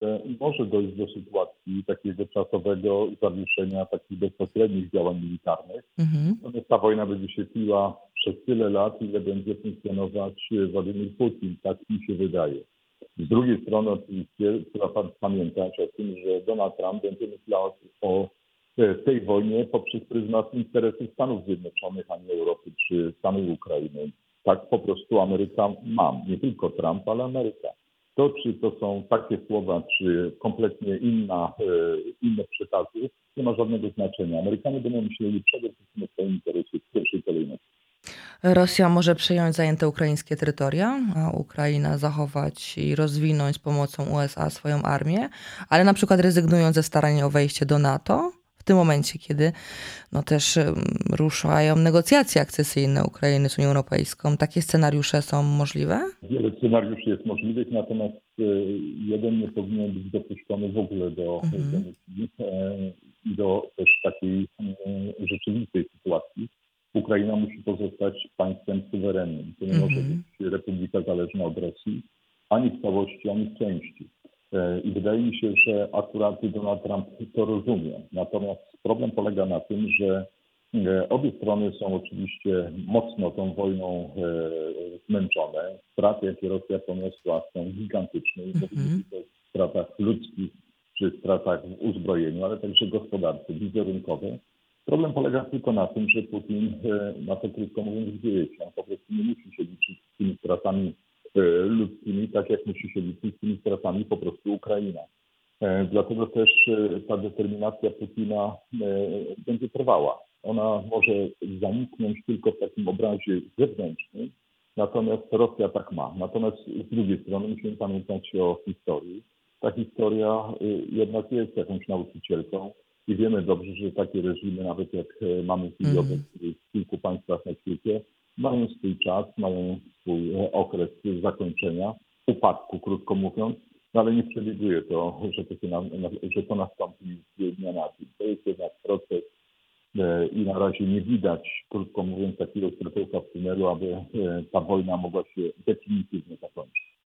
może dojść do sytuacji takiego czasowego zawieszenia takich bezpośrednich działań militarnych. Mhm. Natomiast ta wojna będzie się tliła przez tyle lat, ile będzie funkcjonować Władimir Putin. Tak mi się wydaje. Z drugiej strony oczywiście trzeba pamiętać o tym, że Donald Trump będzie myślał o tej wojnie poprzez pryzmat interesów Stanów Zjednoczonych, a nie Europy czy samej Ukrainy. Tak po prostu Ameryka ma, nie tylko Trump, ale Ameryka. To, czy to są takie słowa, czy kompletnie inne przekazy, nie ma żadnego znaczenia. Amerykanie będą myśleli przede wszystkim o swoim interesie w pierwszej kolejności. Rosja może przejąć zajęte ukraińskie terytoria, a Ukraina zachować i rozwinąć z pomocą USA swoją armię, ale na przykład rezygnując ze starań o wejście do NATO, w tym momencie, kiedy też ruszają negocjacje akcesyjne Ukrainy z Unią Europejską. Takie scenariusze są możliwe? Wiele scenariuszy jest możliwych, natomiast jeden nie powinien być dopuszczony w ogóle do misji i do też takiej rzeczywistej sytuacji. Ukraina musi pozostać państwem suwerennym. To nie może być republika zależna od Rosji, ani w całości, ani w części. I wydaje mi się, że akurat Donald Trump to rozumie. Natomiast problem polega na tym, że obie strony są oczywiście mocno tą wojną zmęczone. Straty, jakie Rosja poniosła, są gigantyczne. Nie mówię tylko o stratach ludzkich czy stratach w uzbrojeniu, ale także gospodarcze, wizerunkowe. Problem polega tylko na tym, że Putin na to, krótko mówiąc, dzieje się. On po prostu nie musi się liczyć z tymi stratami ludzkimi, tak jak musi się liczyć z tymi stratami po prostu Ukraina. Dlatego też ta determinacja Putina będzie trwała. Ona może zaniknąć tylko w takim obrazie zewnętrznym, natomiast Rosja tak ma. Natomiast z drugiej strony musimy pamiętać o historii. Ta historia jednak jest jakąś nauczycielką i wiemy dobrze, że takie reżimy, nawet jak mamy w chwili obecnej w kilku państwach na świecie, mają swój czas, mają swój okres zakończenia, upadku, krótko mówiąc, ale nie przewiduje to, że to nastąpi z dnia na dzień. To jest jednak proces i na razie nie widać, krótko mówiąc, takiego światełka w tunelu, aby ta wojna mogła się definitywnie zakończyć.